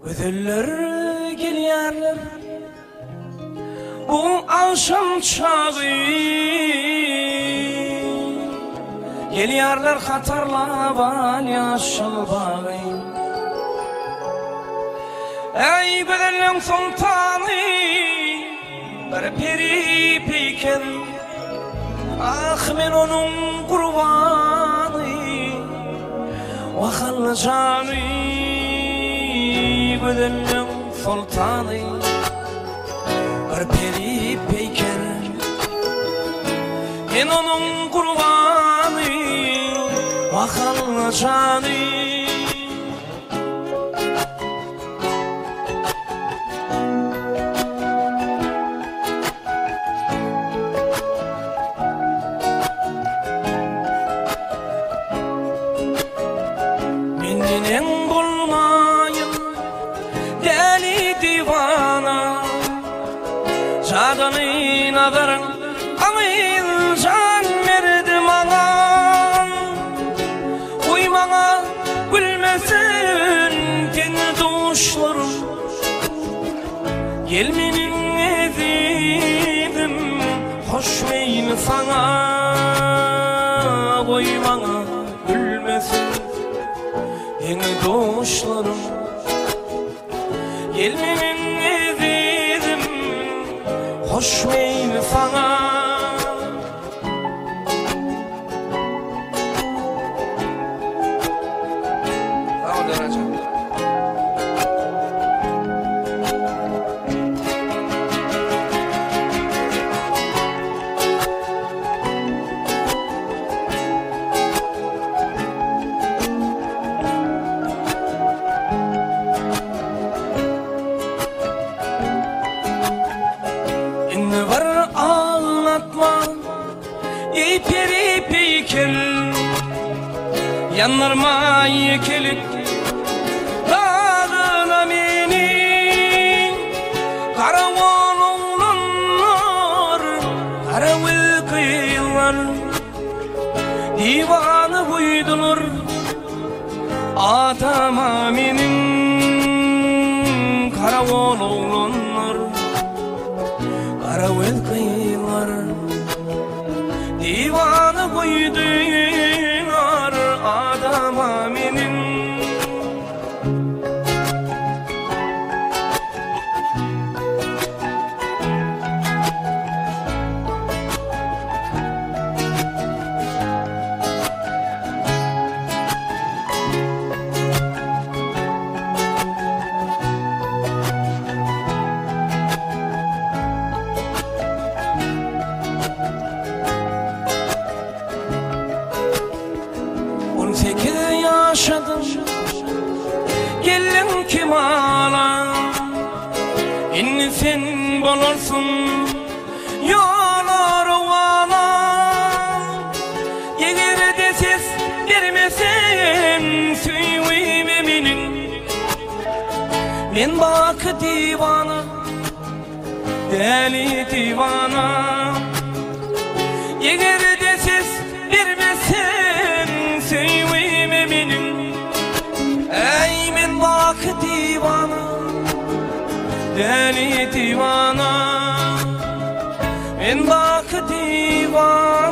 Güzeller gelýärler bu akşam çağı, gelýärler hatarlap al ýaşyl bagy. Ey güzelliň sultany, bir peri peýker, ah men onuň gurbany, wahal jany. Güzelliň sultany, bir peri peýker, men onuň gurbany, wahal jany. Menden bolmaýyn deli divana, jadany nazarın amyl jan berdi maňa. Uymaňa gülmesin ten duşlarım, gelmeniň ezidim hoş meýli saňa. Uymaňa gülmesin yeni doğuşlarım, gelmenin ezidim hoş meýli saňa. Var ağlatma ey peri peýker, yanarma yekelik dağına meni. Karawal oğlanlar, karawal kıyılar, divanı buydular atama menin. Karawal oğlanlar, karawal kıyılar, divanı koydular adama menin. Yaşadım gelin kimala, inni sen bolarsun yolar wana. Eger de ses bermesen süýüme meniň, men bak divana, deli divana. Eger de ses bermesen süýüme meniň, ey men bak divana, deli divana, men bak divana.